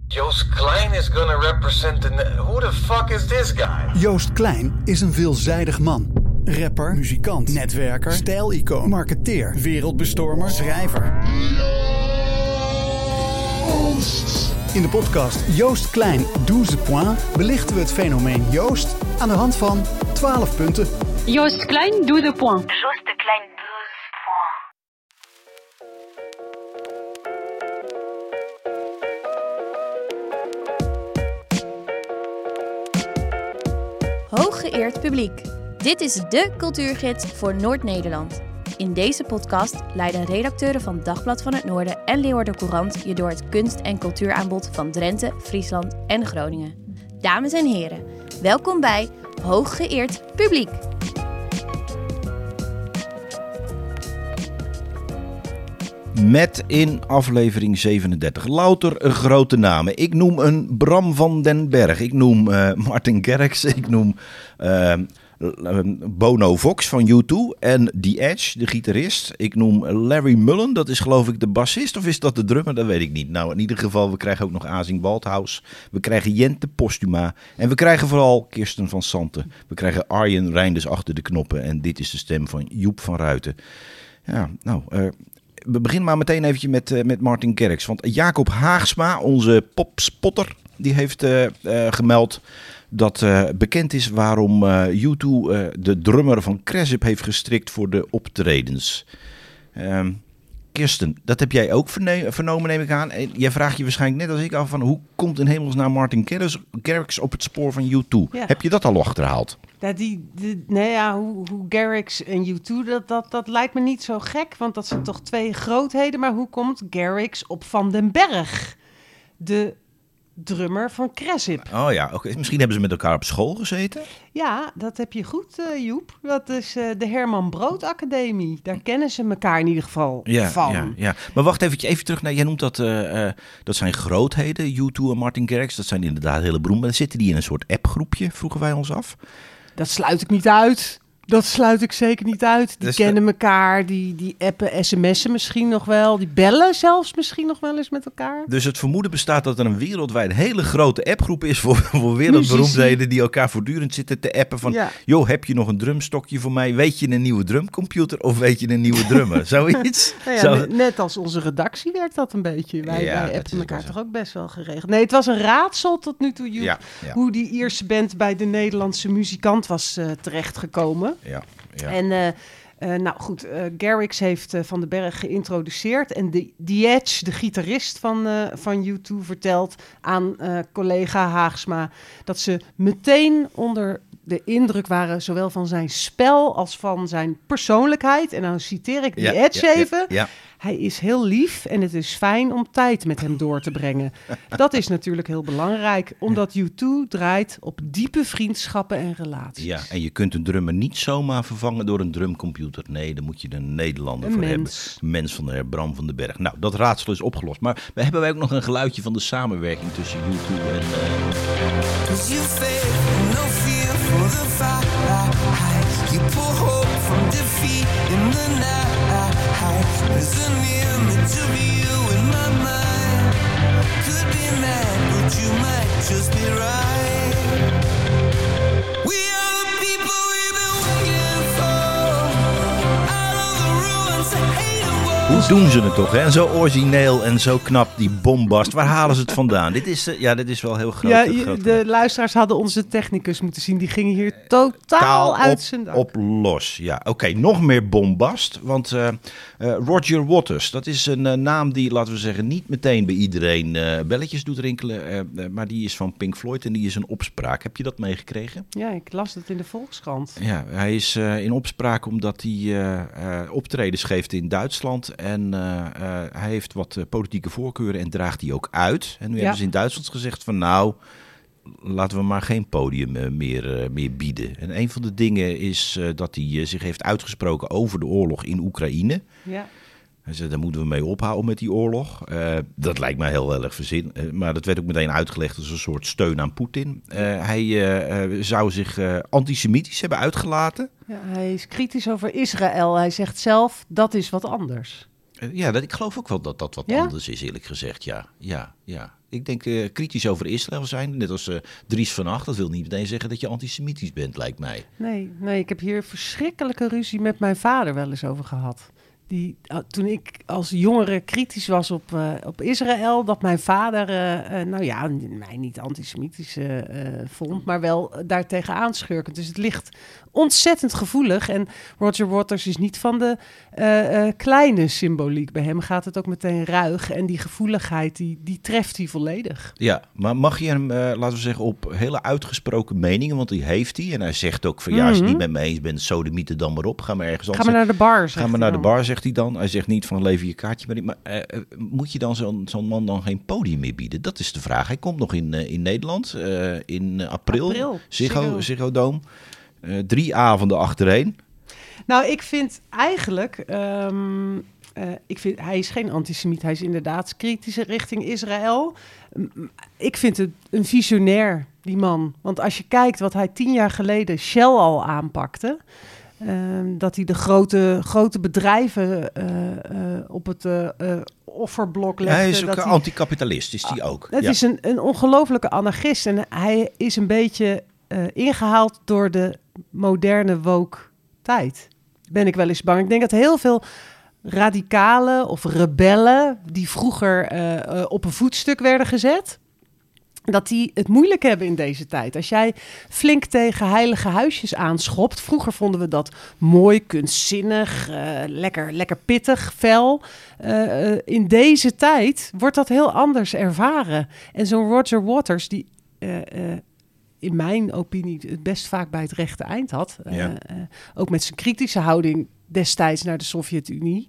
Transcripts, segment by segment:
Joost Klein is gonna represent who the fuck is this guy? Joost Klein is een veelzijdig man. Rapper, muzikant, netwerker, stijlicoon, marketeer, wereldbestormer, schrijver. In de podcast Joost Klein 12 points belichten we het fenomeen Joost aan de hand van 12 punten. Joost Klein 12 points. Joost Klein 12 points. Hooggeëerd publiek. Dit is de cultuurgids voor Noord-Nederland. In deze podcast leiden redacteuren van Dagblad van het Noorden en Leeuwarden Courant je door het kunst- en cultuuraanbod van Drenthe, Friesland en Groningen. Dames en heren, welkom bij Hooggeëerd publiek. Met in aflevering 37 louter grote namen. Ik noem een Bram van den Berg. Ik noem Martin Garrix. Ik noem Bono Vox van U2. En The Edge, de gitarist. Ik noem Larry Mullen. Dat is geloof ik de bassist. Of is dat de drummer? Dat weet ik niet. Nou, in ieder geval, we krijgen ook nog Azing Waldhaus. We krijgen Jente Postuma. En we krijgen vooral Kirsten van Santen. We krijgen Arjen Reinders achter de knoppen. En dit is de stem van Joep van Ruiten. Ja, nou... We beginnen maar meteen eventjes met Martin Garrix. Want Jacob Haagsma, onze popspotter, die heeft gemeld dat bekend is waarom U2 de drummer van Cresip heeft gestrikt voor de optredens. Kirsten, dat heb jij ook vernomen, neem ik aan. En jij vraagt je waarschijnlijk net als ik af van hoe komt in hemelsnaam Martin Garrix op het spoor van U2? Ja. Heb je dat al achterhaald? Ja, hoe Garrix en U2, dat lijkt me niet zo gek, want dat zijn toch twee grootheden. Maar hoe komt Garrix op Van den Berg, de drummer van Cresip? Oh ja, okay. Misschien hebben ze met elkaar op school gezeten? Ja, dat heb je goed, Joep. Dat is de Herman Brood Academie. Daar kennen ze elkaar in ieder geval van. Ja. Maar wacht even terug naar, jij noemt dat zijn grootheden, U2 en Martin Garrix. Dat zijn inderdaad hele beroemd. Maar zitten die in een soort appgroepje, vroegen wij ons af? Dat sluit ik niet uit. Dat sluit ik zeker niet uit. Die kennen elkaar, die appen, sms'en misschien nog wel. Die bellen zelfs misschien nog wel eens met elkaar. Dus het vermoeden bestaat dat er een wereldwijd hele grote appgroep is voor wereldberoemdheden die elkaar voortdurend zitten te appen van... Ja. Joh, heb je nog een drumstokje voor mij? Weet je een nieuwe drumcomputer of weet je een nieuwe drummer? Zoiets? Net als onze redactie werkt dat een beetje. Wij appen elkaar toch ook best wel geregeld. Nee, het was een raadsel tot nu toe, hoe die Ierse band bij de Nederlandse muzikant was terechtgekomen. Ja. En Garrix heeft Van den Berg geïntroduceerd. En The Edge, de gitarist van U2, vertelt aan collega Haagsma dat ze meteen onder de indruk waren, zowel van zijn spel als van zijn persoonlijkheid. En dan citeer ik The Edge even. Ja. Hij is heel lief en het is fijn om tijd met hem door te brengen. Dat is natuurlijk heel belangrijk, omdat U2 draait op diepe vriendschappen en relaties. Ja, en je kunt een drummer niet zomaar vervangen door een drumcomputer. Nee, daar moet je een Nederlander voor hebben. Een mens van de heer Bram van den Berg. Nou, dat raadsel is opgelost. Maar we hebben ook nog een geluidje van de samenwerking tussen U2 en... You pull hope from defeat in the night. There's an image of you in my mind. Could be mad, but you might just be right. We are the people we've been waiting for. Out of the ruins that hate the world. Hoe doen ze het toch, hè? En zo origineel en zo knap, die bombast. Waar halen ze het vandaan? Dit is wel heel groot. Ja, de luisteraars hadden onze technicus moeten zien. Die gingen hier totaal uit zijn dak. Op los, ja. Oké, nog meer bombast. Want Roger Waters, dat is een naam die, laten we zeggen, niet meteen bij iedereen belletjes doet rinkelen. Maar die is van Pink Floyd en die is een opspraak. Heb je dat meegekregen? Ja, ik las het in de Volkskrant. Ja, hij is in opspraak omdat hij optredens geeft in Duitsland. En hij heeft wat politieke voorkeuren en draagt die ook uit. En nu hebben ze in Duitsland gezegd van nou, laten we maar geen podium meer bieden. En een van de dingen is dat hij zich heeft uitgesproken over de oorlog in Oekraïne. Ja. Hij zei, daar moeten we mee ophouden met die oorlog. Dat lijkt mij heel erg verzin. Maar dat werd ook meteen uitgelegd als een soort steun aan Poetin. Hij zou zich antisemitisch hebben uitgelaten. Ja, hij is kritisch over Israël. Hij zegt zelf, dat is wat anders. Ik geloof ook wel dat dat wat anders is, eerlijk gezegd. Ja. Ik denk kritisch over Israël zijn, net als Dries van Acht. Dat wil niet meteen zeggen dat je antisemitisch bent, lijkt mij. Nee, ik heb hier verschrikkelijke ruzie met mijn vader wel eens over gehad. Toen ik als jongere kritisch was op Israël, dat mijn vader, mij niet antisemitisch vond, maar wel daartegen aanschurkend. Dus het ligt ontzettend gevoelig. En Roger Waters is niet van de kleine symboliek. Bij hem gaat het ook meteen ruig. En die gevoeligheid, die treft hij volledig. Ja, maar mag je hem, laten we zeggen, op hele uitgesproken meningen, want die heeft hij. En hij zegt ook van, als je niet met me eens bent, sodemieten dan maar op. Ga maar ergens anders. Ga maar naar de bar, zegt hij dan. Hij zegt niet van, lever je kaartje maar moet je dan zo'n man dan geen podium meer bieden? Dat is de vraag. Hij komt nog in Nederland in april. Ziggo Dome. 3 avonden achtereen. Nou, ik vind eigenlijk... hij is geen antisemiet. Hij is inderdaad kritische richting Israël. Ik vind het een visionair, die man. Want als je kijkt wat hij 10 jaar geleden Shell al aanpakte... dat hij de grote bedrijven op het offerblok legde. Hij is ook anticapitalist, is die ook. Het is een ongelofelijke anarchist. En hij is een beetje ingehaald door de moderne woke tijd. Ben ik wel eens bang. Ik denk dat heel veel radicalen of rebellen... die vroeger op een voetstuk werden gezet... dat die het moeilijk hebben in deze tijd. Als jij flink tegen heilige huisjes aanschopt... vroeger vonden we dat mooi, kunstzinnig, lekker pittig, fel. In deze tijd wordt dat heel anders ervaren. En zo'n Roger Waters, die in mijn opinie het best vaak bij het rechte eind had... ook met zijn kritische houding destijds naar de Sovjet-Unie...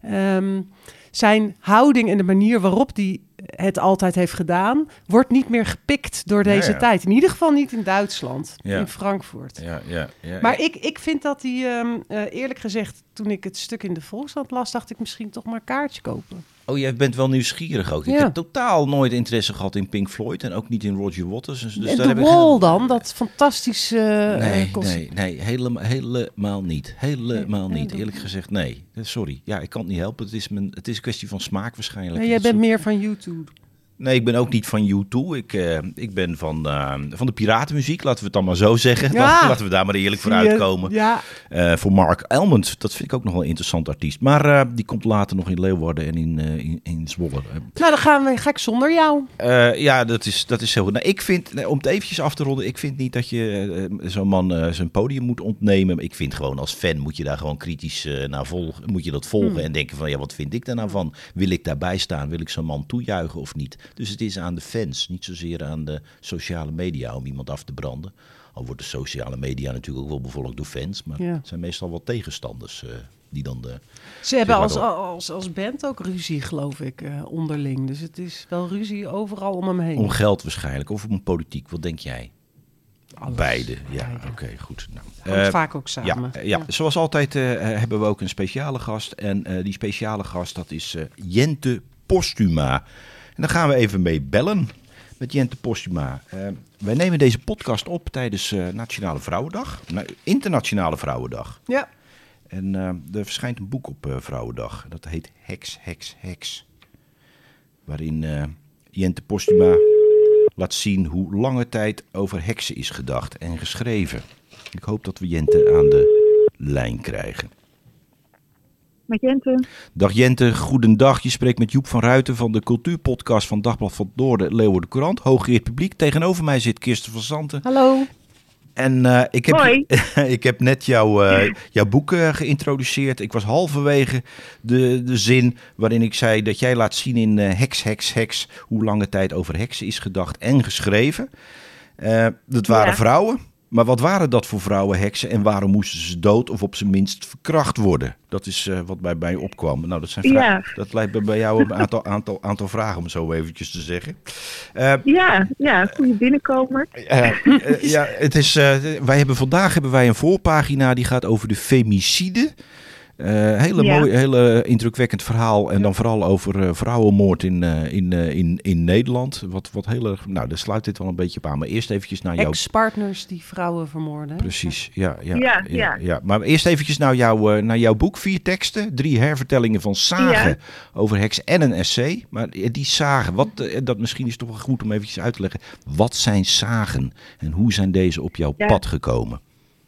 zijn houding en de manier waarop die het altijd heeft gedaan... wordt niet meer gepikt door deze tijd. In ieder geval niet in Duitsland, in Frankfurt. Ja. Maar ik vind dat hij, eerlijk gezegd... toen ik het stuk in de Volkskrant las... dacht ik misschien toch maar een kaartje kopen. Oh, jij bent wel nieuwsgierig ook. Ik heb totaal nooit interesse gehad in Pink Floyd... en ook niet in Roger Waters. Dus en The Wall dan? Dat fantastische... Nee, helemaal niet. Helemaal niet. Eerlijk gezegd, nee. Sorry. Ja, ik kan het niet helpen. Het is een kwestie van smaak waarschijnlijk. En jij bent meer van YouTube. Nee, ik ben ook niet van U2. Ik ben van de piratenmuziek, laten we het dan maar zo zeggen. Ja. Laten we daar maar eerlijk voor uitkomen. Ja. Voor Mark Elmond, dat vind ik ook nog wel een interessant artiest. Maar die komt later nog in Leeuwarden en in Zwolle. Nou, dan ga ik zonder jou. Dat is heel goed. Nou, ik vind, om het eventjes af te ronden, ik vind niet dat je zo'n man zijn podium moet ontnemen. Ik vind gewoon als fan moet je daar gewoon kritisch naar volgen. Moet je dat volgen en denken van, wat vind ik daar nou van? Wil ik daarbij staan? Wil ik zo'n man toejuichen of niet? Dus het is aan de fans, niet zozeer aan de sociale media om iemand af te branden. Al wordt de sociale media natuurlijk ook wel bevolkt door fans, maar het zijn meestal wel tegenstanders die dan de... Ze hebben als band ook ruzie, geloof ik, onderling. Dus het is wel ruzie overal om hem heen. Om geld waarschijnlijk, of om politiek, wat denk jij? Alles. Beide, ja, oké, goed. Nou, vaak ook samen. Ja. Zoals altijd hebben we ook een speciale gast. En die speciale gast, dat is Jente Postuma. En daar gaan we even mee bellen met Jente Postuma. Wij nemen deze podcast op tijdens Nationale Vrouwendag. Internationale Vrouwendag. Ja. En er verschijnt een boek op Vrouwendag. Dat heet Heks. Waarin Jente Postuma laat zien hoe lange tijd over heksen is gedacht en geschreven. Ik hoop dat we Jente aan de lijn krijgen. Met Jente. Dag Jente, goedendag. Je spreekt met Joep van Ruiten van de cultuurpodcast van Dagblad van het Noorden, Leeuwarden Courant. Hooggeëerd publiek. Tegenover mij zit Kirsten van Zanten. Hallo. En ik heb net jouw boek geïntroduceerd. Ik was halverwege de zin waarin ik zei dat jij laat zien in Heks, hoe lange tijd over heksen is gedacht en geschreven. Dat waren vrouwen. Maar wat waren dat voor vrouwen, heksen, en waarom moesten ze dood of op zijn minst verkracht worden? Dat is wat bij mij opkwam. Nou, dat zijn vragen. Dat lijkt bij jou een aantal vragen, om zo eventjes te zeggen. Goede binnenkomer. Vandaag hebben wij een voorpagina die gaat over de femicide. Hele indrukwekkend verhaal. En dan vooral over vrouwenmoord in Nederland. Wat heel erg... Nou, daar sluit dit wel een beetje op aan. Maar eerst eventjes naar jouw... Ex-partners die vrouwen vermoorden. Precies, ja. Maar eerst eventjes naar jouw boek. 4 teksten, 3 hervertellingen van zagen over heksen en een essay. Maar die zagen, dat misschien is toch wel goed om eventjes uit te leggen. Wat zijn zagen en hoe zijn deze op jouw pad gekomen?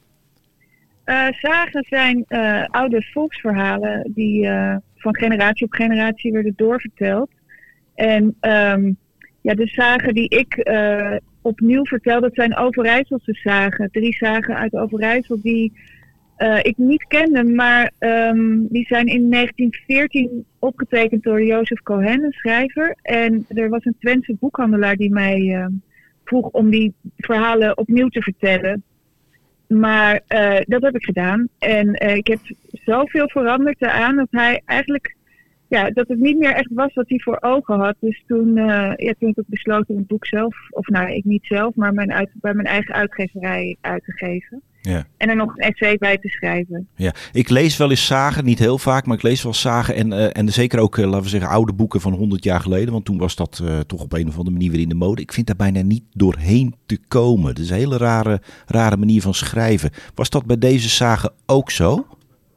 Zagen zijn oude volksverhalen die van generatie op generatie werden doorverteld. En de zagen die ik opnieuw vertel, dat zijn Overijsselse zagen. 3 zagen uit Overijssel die ik niet kende, maar die zijn in 1914 opgetekend door Jozef Cohen, een schrijver. En er was een Twentse boekhandelaar die mij vroeg om die verhalen opnieuw te vertellen. Maar dat heb ik gedaan. En ik heb zoveel veranderd daaraan dat hij eigenlijk... Ja, dat het niet meer echt was wat hij voor ogen had. Dus toen heb ik besloten om het boek zelf... Of nou, ik niet zelf, maar bij mijn eigen uitgeverij uit te geven. Ja. En er nog een essay bij te schrijven. Ja, ik lees wel eens zagen, niet heel vaak, maar ik lees wel zagen. En zeker ook, laten we zeggen, oude boeken van 100 jaar geleden. Want toen was dat toch op een of andere manier weer in de mode. Ik vind daar bijna niet doorheen te komen. Het is een hele rare manier van schrijven. Was dat bij deze zagen ook zo?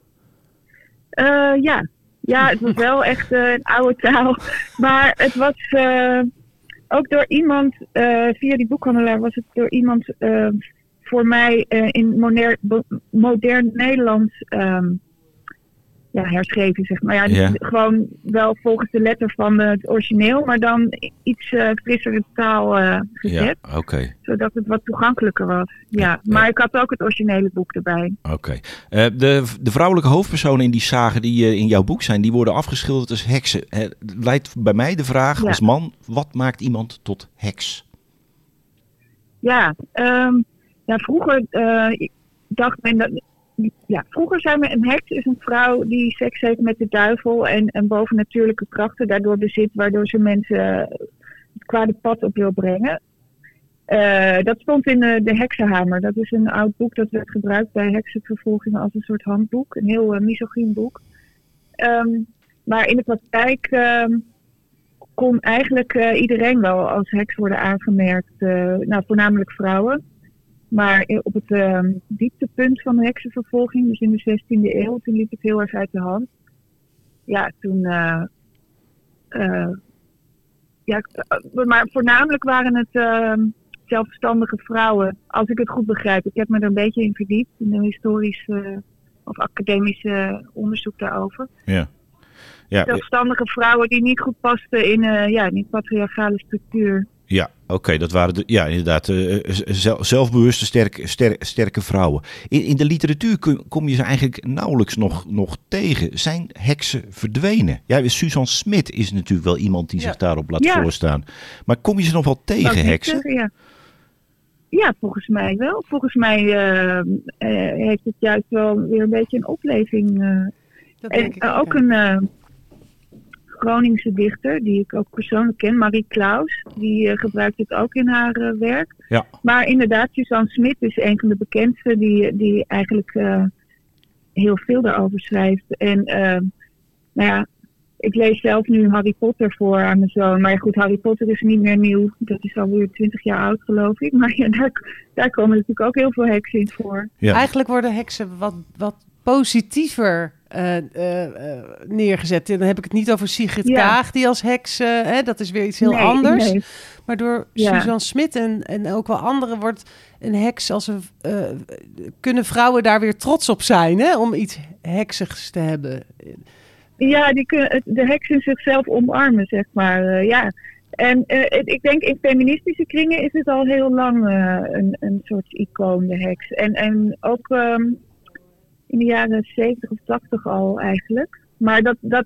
Ja. Ja, het was wel echt een oude taal. Maar het was ook door iemand, via die boekhandelaar was het door iemand voor mij in modern Nederlands herschreven, zeg maar. Ja, gewoon wel volgens de letter van het origineel, maar dan iets frissere taal gezet. Ja, okay. Zodat het wat toegankelijker was. Ja, maar ik had ook het originele boek erbij. Oké. De vrouwelijke hoofdpersonen in die zagen die in jouw boek zijn, die worden afgeschilderd als heksen. Leidt bij mij de vraag als man, wat maakt iemand tot heks? Vroeger dacht men dat... Ja, vroeger zei men, een heks is een vrouw die seks heeft met de duivel en bovennatuurlijke krachten daardoor bezit, waardoor ze mensen het kwade pad op wil brengen. Dat stond in de Heksenhamer. Dat is een oud boek dat werd gebruikt bij heksenvervolgingen als een soort handboek. Een heel misogyn boek. Maar in de praktijk kon eigenlijk iedereen wel als heks worden aangemerkt. Voornamelijk vrouwen. Maar op het dieptepunt van de heksenvervolging, dus in de 16e eeuw, toen liep het heel erg uit de hand. Ja, toen... maar voornamelijk waren het zelfstandige vrouwen, als ik het goed begrijp. Ik heb me er een beetje in verdiept, in een historisch of academisch onderzoek daarover. Ja. Zelfstandige vrouwen die niet goed pasten in die patriarchale structuur. Ja, oké, dat waren inderdaad zelfbewuste, sterke vrouwen. In de literatuur kom je ze eigenlijk nauwelijks nog tegen. Zijn heksen verdwenen? Ja, Suzanne Smit is natuurlijk wel iemand die zich daarop laat voorstaan. Maar kom je ze nog wel tegen, heksen? Ja, volgens mij wel. Volgens mij heeft het juist wel weer een beetje een opleving. Dat denk ik ook een... Groningse dichter, die ik ook persoonlijk ken, Marie Klaus, die gebruikt het ook in haar werk. Ja. Maar inderdaad, Suzanne Smit is een van de bekendste die eigenlijk heel veel daarover schrijft. En ik lees zelf nu Harry Potter voor aan mijn zoon. Maar goed, Harry Potter is niet meer nieuw. Dat is alweer 20 jaar oud, geloof ik. Maar daar komen natuurlijk ook heel veel heksen in voor. Ja. Eigenlijk worden heksen wat positiever neergezet. En dan heb ik het niet over Sigrid Kaag, die als heks... dat is weer iets heel anders. Nee. Maar door Suzanne Smit en ook wel anderen wordt een heks als een... kunnen vrouwen daar weer trots op zijn, hè? Om iets heksigs te hebben. Ja, die kunnen de heks in zichzelf omarmen, zeg maar. En ik denk in feministische kringen is het al heel lang een soort icoon, de heks. En ook... in de jaren 70 of 80 al eigenlijk. Maar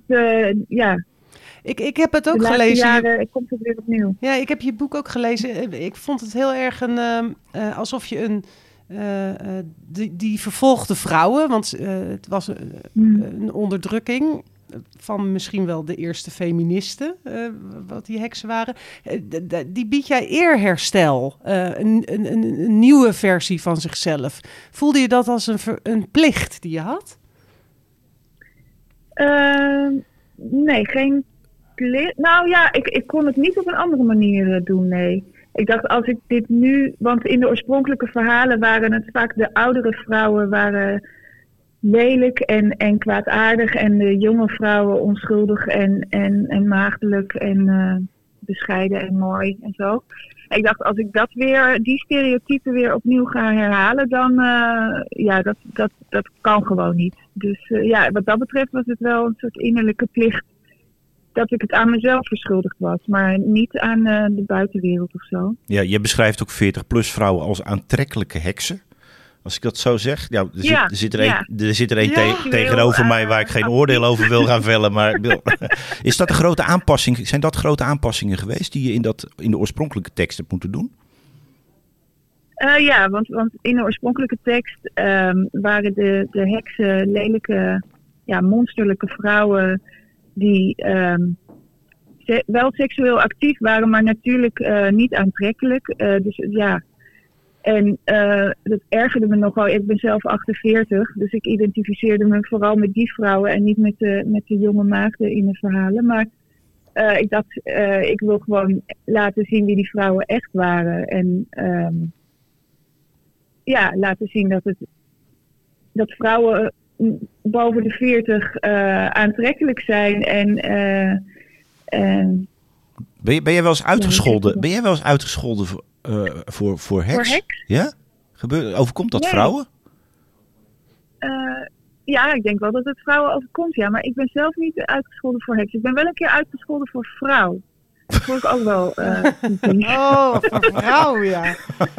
Ik heb het ook gelezen. Jaren komt het weer opnieuw. Ja, ik heb je boek ook gelezen. Ik vond het heel erg alsof je die vervolgde vrouwen, want het was een onderdrukking van misschien wel de eerste feministen, wat die heksen waren. Die biedt jij eerherstel, een nieuwe versie van zichzelf. Voelde je dat als een plicht die je had? Nee, geen plicht. Nou ja, ik kon het niet op een andere manier doen, nee. Ik dacht, als ik dit nu... Want in de oorspronkelijke verhalen waren het vaak de oudere vrouwen waren lelijk en kwaadaardig. En de jonge vrouwen onschuldig en maagdelijk en bescheiden en mooi en zo. En ik dacht, als ik die stereotypen weer opnieuw ga herhalen, dan dat kan gewoon niet. Dus wat dat betreft was het wel een soort innerlijke plicht dat ik het aan mezelf verschuldigd was, maar niet aan de buitenwereld of zo. Ja, je beschrijft ook 40-plus vrouwen als aantrekkelijke heksen. Als ik dat zo zeg. Ja, er zit er een tegenover mij waar ik geen oordeel over wil gaan vellen. Maar is dat een grote aanpassing? Zijn dat grote aanpassingen geweest die je in de oorspronkelijke tekst hebt moeten doen? Want in de oorspronkelijke tekst waren de heksen lelijke, monsterlijke vrouwen die wel seksueel actief waren, maar natuurlijk niet aantrekkelijk. En dat ergerde me nogal. Ik ben zelf 48, dus ik identificeerde me vooral met die vrouwen en niet met de jonge maagden in de verhalen. Maar ik dacht, ik wil gewoon laten zien wie die vrouwen echt waren. En laten zien dat vrouwen boven de 40 aantrekkelijk zijn. Ben jij wel eens uitgescholden? Ben jij wel eens uitgescholden voor heks? Voor heks? Ja? Overkomt dat vrouwen? Ik denk wel dat het vrouwen overkomt, ja. Maar ik ben zelf niet uitgescholden voor heks. Ik ben wel een keer uitgescholden voor vrouw. Dat vond ik ook wel... voor vrouw, ja.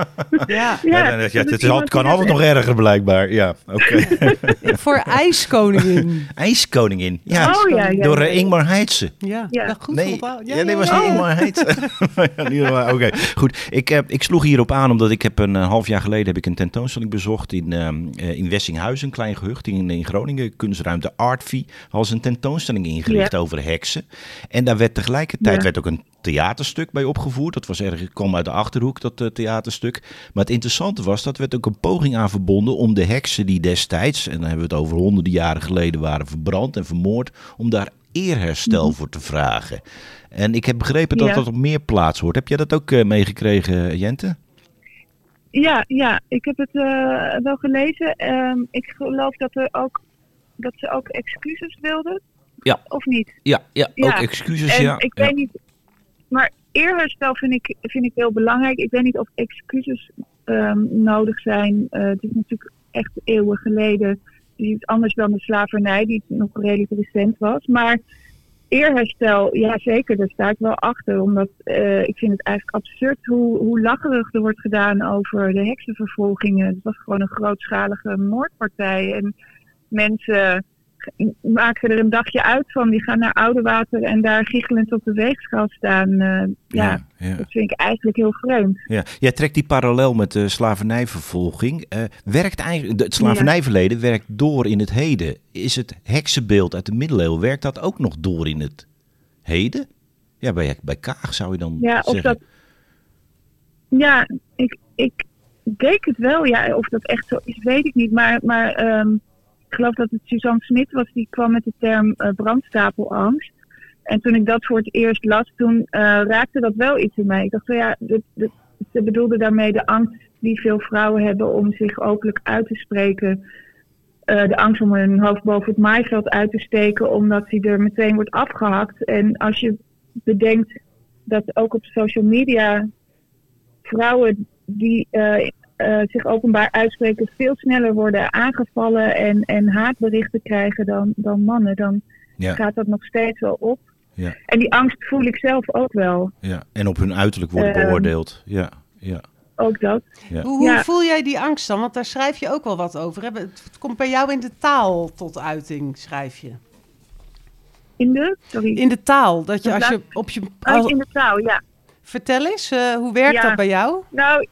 Het kan altijd nog erger, blijkbaar. Ja, oké. Voor ijskoningin. IJskoningin, ja. Door Ingmar Heitse. Ja, goed. Nee, was niet Ingmar Heitse. Oké, goed. Ik sloeg hierop aan omdat ik heb een half jaar geleden een tentoonstelling bezocht in Wessinghuizen, een klein gehucht in Groningen. Kunstruimte Artvie was een tentoonstelling ingericht over heksen. En daar werd tegelijkertijd ook een theaterstuk bij opgevoerd. Dat was kwam uit de Achterhoek, dat theaterstuk. Maar het interessante was, dat werd ook een poging aan verbonden om de heksen die destijds, en dan hebben we het over honderden jaren geleden, waren verbrand en vermoord, om daar eerherstel voor te vragen. En ik heb begrepen dat dat op meer plaats hoort. Heb jij dat ook meegekregen, Jente? Ja, ik heb het wel gelezen. Ik geloof dat ze ook excuses wilden. Ja. Of niet? Ja, ook excuses, en ik weet niet, maar eerherstel vind ik heel belangrijk. Ik weet niet of excuses nodig zijn. Het is natuurlijk echt eeuwen geleden. Iets anders dan de slavernij, die nog redelijk recent was. Maar eerherstel, ja zeker, daar sta ik wel achter. Omdat ik vind het eigenlijk absurd hoe lacherig er wordt gedaan over de heksenvervolgingen. Het was gewoon een grootschalige moordpartij. En mensen maken er een dagje uit van. Die gaan naar Oudewater en daar giechelend op de weegschaal staan. Dat vind ik eigenlijk heel vreemd. Ja. Jij trekt die parallel met de slavernijvervolging. Werkt eigenlijk, het slavernijverleden werkt door in het heden. Is het heksenbeeld uit de middeleeuwen, werkt dat ook nog door in het heden? Ja, bij Kaag zou je dan zeggen. Ik denk het wel. Ja, of dat echt zo is, weet ik niet. Maar ik geloof dat het Suzanne Smit was, die kwam met de term brandstapelangst. En toen ik dat voor het eerst las, toen raakte dat wel iets in mij. Ik dacht, ze bedoelde daarmee de angst die veel vrouwen hebben om zich openlijk uit te spreken. De angst om hun hoofd boven het maaiveld uit te steken, omdat die er meteen wordt afgehakt. En als je bedenkt dat ook op social media vrouwen die zich openbaar uitspreken veel sneller worden aangevallen en haatberichten krijgen dan mannen, dan gaat dat nog steeds wel op. Ja. En die angst voel ik zelf ook wel. Ja. En op hun uiterlijk worden beoordeeld. Ja. Ook dat. Ja. Hoe voel jij die angst dan? Want daar schrijf je ook wel wat over. Het komt bij jou in de taal tot uiting, schrijf je. In de taal. Dat je als je op je... in de taal, ja. Vertel eens, hoe werkt dat bij jou? Nou,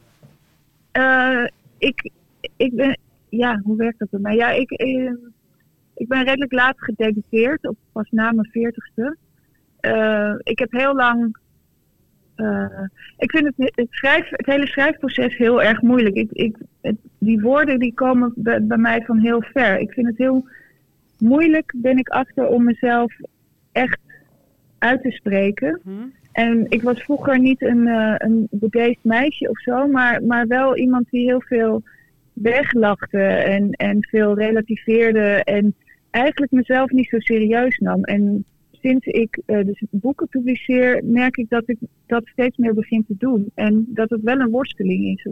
ik ben... Ja, hoe werkt dat bij mij? Ja, ik ben redelijk laat gedebuteerd, pas na mijn 40ste. Ik heb heel lang... ik vind het hele schrijfproces heel erg moeilijk. Die woorden die komen bij mij van heel ver. Ik vind het heel moeilijk, ben ik achter, om mezelf echt uit te spreken. En ik was vroeger niet een bedeesd meisje of zo, maar wel iemand die heel veel weglachte en veel relativeerde en eigenlijk mezelf niet zo serieus nam. En sinds ik dus boeken publiceer, merk ik dat ik dat steeds meer begin te doen. En dat het wel een worsteling is,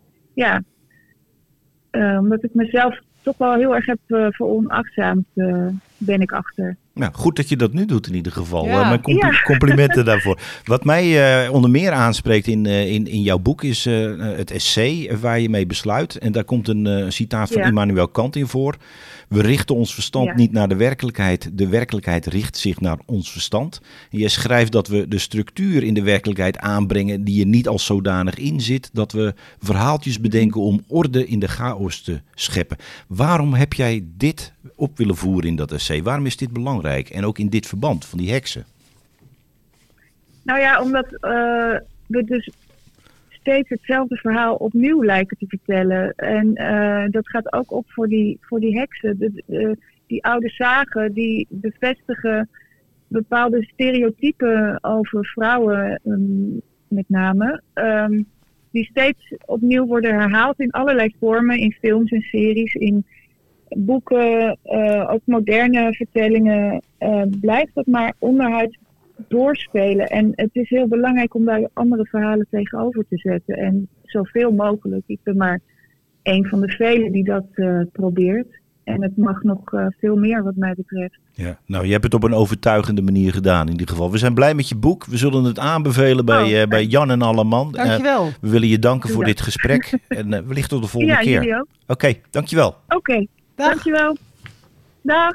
omdat ik mezelf toch wel heel erg heb veronachtzaamd, ben ik achter. Nou, goed dat je dat nu doet in ieder geval. Ja. Mijn complimenten daarvoor. Wat mij onder meer aanspreekt in jouw boek is het essay waar je mee besluit. En daar komt een citaat van Immanuel Kant in voor. We richten ons verstand niet naar de werkelijkheid. De werkelijkheid richt zich naar ons verstand. En je schrijft dat we de structuur in de werkelijkheid aanbrengen die er niet als zodanig in zit. Dat we verhaaltjes bedenken om orde in de chaos te scheppen. Waarom heb jij dit op willen voeren in dat essay? Waarom is dit belangrijk? En ook in dit verband van die heksen? Nou ja, omdat we dus steeds hetzelfde verhaal opnieuw lijken te vertellen. En dat gaat ook op voor die heksen. Die oude zagen, die bevestigen bepaalde stereotypen over vrouwen met name. Die steeds opnieuw worden herhaald in allerlei vormen. In films en series, in boeken, ook moderne vertellingen. Blijft dat maar onderhuid doorspelen. En het is heel belangrijk om daar andere verhalen tegenover te zetten. En zoveel mogelijk. Ik ben maar een van de velen die dat probeert. En het mag nog veel meer wat mij betreft. Ja, nou, je hebt het op een overtuigende manier gedaan in ieder geval. We zijn blij met je boek. We zullen het aanbevelen bij Jan en Alleman. Dankjewel. We willen je danken voor dit gesprek. En wellicht tot de volgende keer. Ja, jullie ook. Oké, dankjewel. Oké, dankjewel. Dag.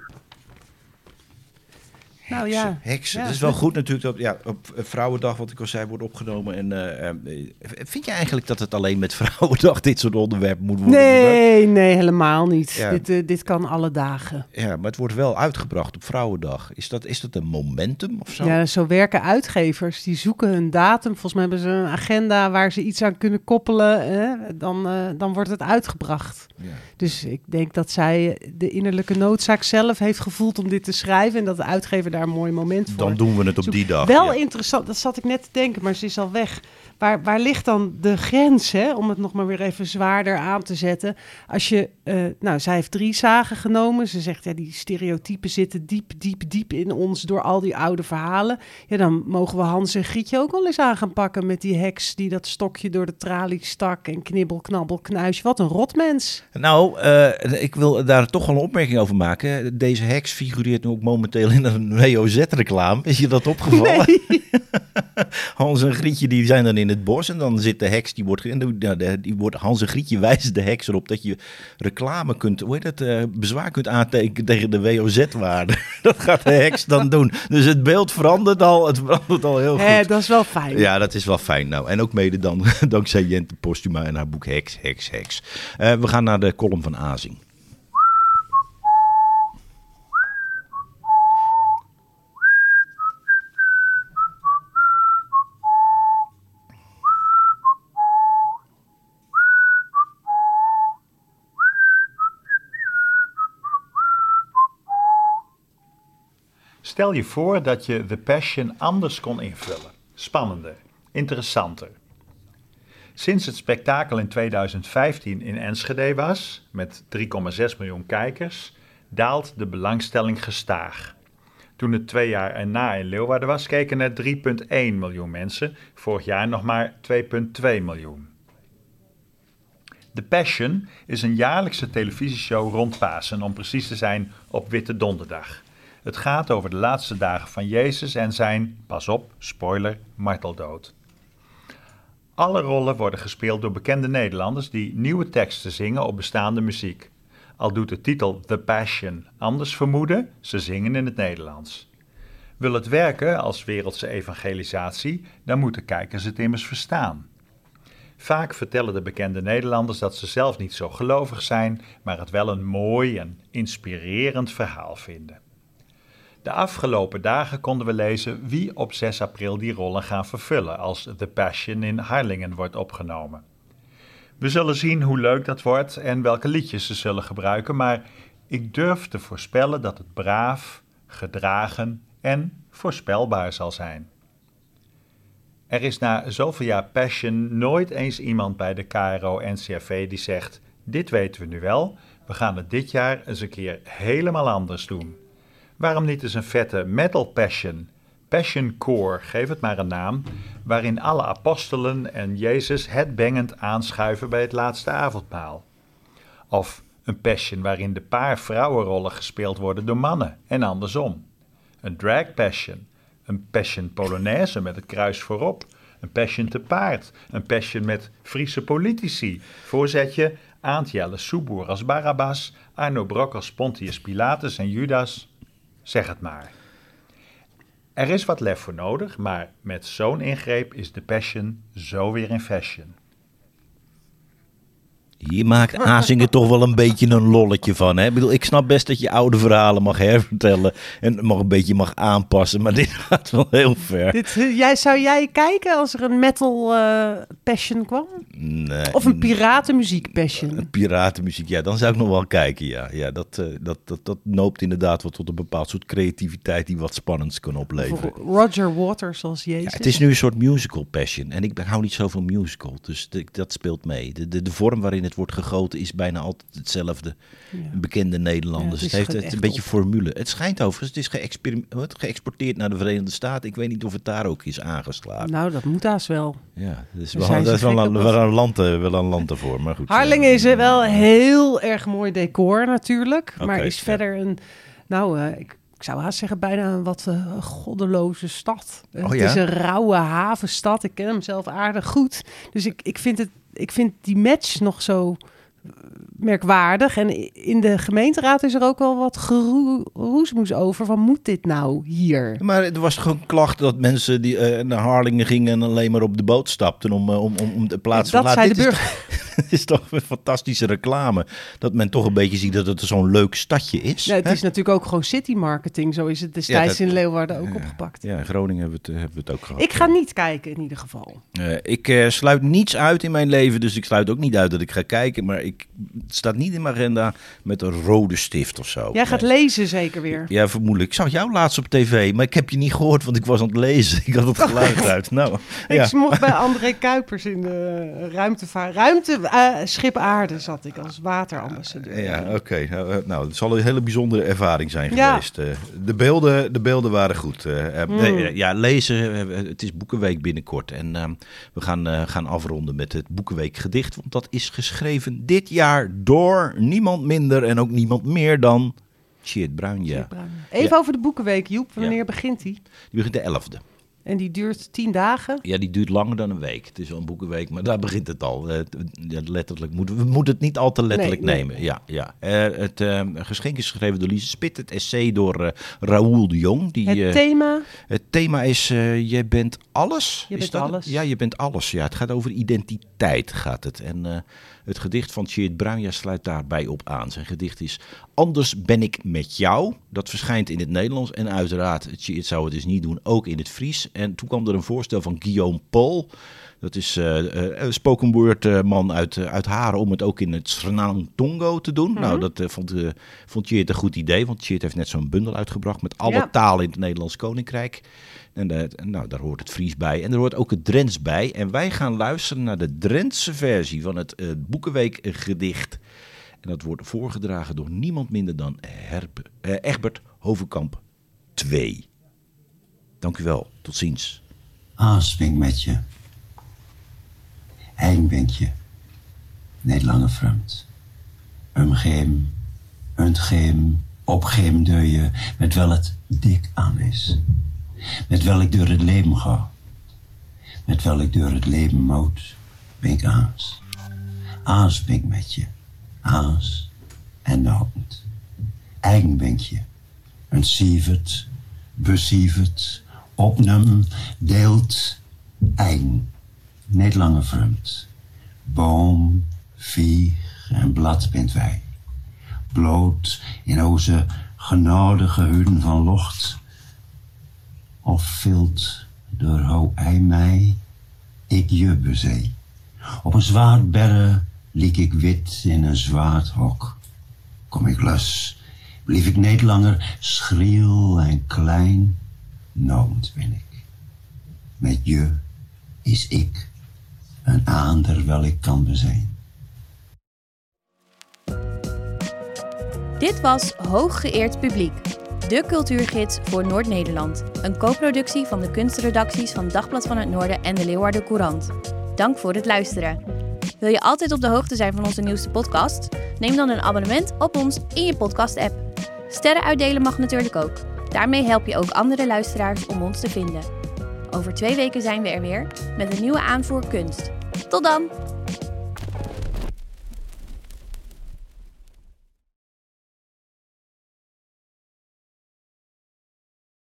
Nou ja. Heksen. Het is wel goed natuurlijk dat op Vrouwendag, wat ik al zei, wordt opgenomen. En vind je eigenlijk dat het alleen met Vrouwendag dit soort onderwerpen moet worden? Nee, helemaal niet. Ja. Dit kan alle dagen. Ja, maar het wordt wel uitgebracht op Vrouwendag. Is dat een momentum of zo? Ja, zo werken uitgevers. Die zoeken hun datum. Volgens mij hebben ze een agenda waar ze iets aan kunnen koppelen. Dan wordt het uitgebracht. Ja. Dus ik denk dat zij de innerlijke noodzaak zelf heeft gevoeld om dit te schrijven. En dat de uitgever daar een mooi moment voor. Dan doen we het op die dag. Wel interessant, dat zat ik net te denken, maar ze is al weg. Waar ligt dan de grens, hè? Om het nog maar weer even zwaarder aan te zetten. Als je, zij heeft 3 zagen genomen. Ze zegt, die stereotypen zitten diep in ons door al die oude verhalen. Ja, dan mogen we Hans en Grietje ook wel eens aan gaan pakken met die heks die dat stokje door de tralie stak en knibbel, knabbel, knuisje. Wat een rotmens. Nou, ik wil daar toch wel een opmerking over maken. Deze heks figureert nu ook momenteel in een WOZ-reclame. Is je dat opgevallen? Nee. Hans en Grietje die zijn dan in het bos en dan zit de heks, Hans en Grietje wijzen de heks erop dat je reclame kunt, bezwaar kunt aantekenen tegen de WOZ-waarde. Dat gaat de heks dan doen. Dus het beeld verandert al heel goed. Dat is wel fijn. Ja, dat is wel fijn. Nou, en ook mede dan dankzij Jente Posthuma en haar boek Heks. We gaan naar de column van Azing. Stel je voor dat je The Passion anders kon invullen. Spannender, interessanter. Sinds het spektakel in 2015 in Enschede was, met 3,6 miljoen kijkers, daalt de belangstelling gestaag. Toen het 2 jaar erna in Leeuwarden was, keken er 3,1 miljoen mensen, vorig jaar nog maar 2,2 miljoen. The Passion is een jaarlijkse televisieshow rond Pasen, om precies te zijn op Witte Donderdag. Het gaat over de laatste dagen van Jezus en zijn, pas op, spoiler, marteldood. Alle rollen worden gespeeld door bekende Nederlanders die nieuwe teksten zingen op bestaande muziek. Al doet de titel The Passion anders vermoeden, ze zingen in het Nederlands. Wil het werken als wereldse evangelisatie, dan moeten kijkers het immers verstaan. Vaak vertellen de bekende Nederlanders dat ze zelf niet zo gelovig zijn, maar het wel een mooi en inspirerend verhaal vinden. De afgelopen dagen konden we lezen wie op 6 april die rollen gaan vervullen als The Passion in Harlingen wordt opgenomen. We zullen zien hoe leuk dat wordt en welke liedjes ze zullen gebruiken, maar Ik durf te voorspellen dat het braaf, gedragen en voorspelbaar zal zijn. Er is na zoveel jaar Passion nooit eens iemand bij de KRO-NCRV die zegt: dit weten we nu wel, we gaan het dit jaar eens een keer helemaal anders doen. Waarom niet eens een vette metal Passion? Passion Core, geef het maar een naam, waarin alle apostelen en Jezus headbangend aanschuiven bij het laatste avondmaal. Of een Passion waarin de paar vrouwenrollen gespeeld worden door mannen en andersom. Een drag Passion, een Passion Polonaise met het kruis voorop, een Passion te paard, een Passion met Friese politici, voorzetje Aantjelle Soeboer als Barabbas, Arno Brok als Pontius Pilatus en Judas, zeg het maar. Er is wat lef voor nodig, maar met zo'n ingreep is de Passion zo weer in fashion. Hier maakt Azinger toch wel een beetje een lolletje van. Hè? Ik bedoel, ik snap best dat je oude verhalen mag hervertellen en een beetje mag aanpassen, maar dit gaat wel heel ver. Zou jij kijken als er een metal Passion kwam? Nee. Of een piratenmuziek Passion? Een piratenmuziek, ja, dan zou ik nog wel kijken, ja. Ja, dat noopt inderdaad wel tot een bepaald soort creativiteit die wat spannends kan opleveren. Roger Waters als Jezus. Ja, het is nu een soort musical Passion en ik hou niet zo van musical, dus dat speelt mee. De vorm waarin het wordt gegoten is bijna altijd hetzelfde. Ja. Een bekende Nederlanders. Ja, het heeft een beetje formule. Het schijnt overigens, het is geëxporteerd naar de Verenigde Staten. Ik weet niet of het daar ook is aangeslagen. Nou, dat moet haast wel. Ja, dat is wel een land ervoor. Maar goed. Harlingen is wel heel erg mooi decor natuurlijk. Okay, maar is verder een... ik zou haast zeggen bijna een wat goddeloze stad. Het is een rauwe havenstad. Ik ken hem zelf aardig goed. Dus ik vind die match nog zo merkwaardig. En in de gemeenteraad is er ook wel wat geroesmoes over. Van, moet dit nou hier? Maar er was gewoon klacht dat mensen die naar Harlingen gingen en alleen maar op de boot stapten om de plaats te verlaten. Dat zei de burger. Het is toch een fantastische reclame. Dat men toch een beetje ziet dat het zo'n leuk stadje is. Ja, het is natuurlijk ook gewoon city marketing. Zo is het destijds in Leeuwarden ook opgepakt. Ja, in Groningen hebben we het ook gehad. Ik ga niet kijken in ieder geval. Ik sluit niets uit in mijn leven. Dus ik sluit ook niet uit dat ik ga kijken. Maar het staat niet in mijn agenda met een rode stift of zo. Jij gaat lezen zeker weer. Ja, vermoedelijk. Ik zag jou laatst op tv. Maar ik heb je niet gehoord, want ik was aan het lezen. Ik had het geluid uit. Nou, ik mocht bij André Kuipers in de schip Aarde zat ik als waterambassadeur. Ja, oké. Nou, het zal een hele bijzondere ervaring zijn geweest. De beelden waren goed. Lezen. Het is Boekenweek binnenkort. En we gaan afronden met het Boekenweekgedicht. Want dat is geschreven dit jaar door niemand minder en ook niemand meer dan Tjeerd Bruinja. Even over de Boekenweek, Joep. Wanneer begint die? Die begint de 11e. En die duurt 10 dagen? Ja, die duurt langer dan een week. Het is wel een boekenweek, maar daar begint het al. Letterlijk we moeten het niet al te letterlijk nemen. Nee. Ja. Het geschenk is geschreven door Lise Spit. Het essay door Raoul de Jong. Thema? Het thema is je bent alles. Je bent alles. Ja, je bent alles. Ja, het gaat over identiteit, gaat het. En het gedicht van Tjeerd Bruinja sluit daarbij op aan. Zijn gedicht is Anders ben ik met jou. Dat verschijnt in het Nederlands. En uiteraard, Tjeerd zou het dus niet doen, ook in het Fries. En toen kwam er een voorstel van Guillaume Paul. Dat is een spoken word man uit Haren om het ook in het Srenang Tongo te doen. Mm-hmm. Nou, dat vond Tjeerd een goed idee. Want Tjeerd heeft net zo'n bundel uitgebracht met alle talen in het Nederlands Koninkrijk. En daar hoort het Fries bij. En er hoort ook het Drents bij. En wij gaan luisteren naar de Drentse versie van het Boekenweekgedicht. En dat wordt voorgedragen door niemand minder dan Egbert Hovenkamp 2. Dank u wel. Tot ziens. Aanspink met je. Eindbenkje. Niet langer vreemd. Umgeem. Untgeem. Opgeem deur je. Met wel het dik aan is. Met wel ik door het leven ga. Met wel ik door het leven moet. Ben ik aans. Aanspink met je. Aans en notend. Eigenbenkje. Een sievert. Besievert. Opnum. Deelt. Eigen. Niet langer vreemd. Boom. Vieg en blad bent wij. Bloot in onze genadige huden van locht. Of vilt door hoe hij mij, ik je bezee. Op een zwaard berre liek ik wit in een zwaard hok. Kom ik los, blief ik niet langer schriel en klein. Nood ben ik. Met je is ik een ander wel ik kan bezijn. Dit was Hooggeëerd Publiek, de cultuurgids voor Noord-Nederland. Een co-productie van de kunstredacties van Dagblad van het Noorden en de Leeuwarder Courant. Dank voor het luisteren. Wil je altijd op de hoogte zijn van onze nieuwste podcast? Neem dan een abonnement op ons in je podcast-app. Sterren uitdelen mag natuurlijk ook. Daarmee help je ook andere luisteraars om ons te vinden. Over 2 weken zijn we er weer met een nieuwe aanvoer kunst. Tot dan!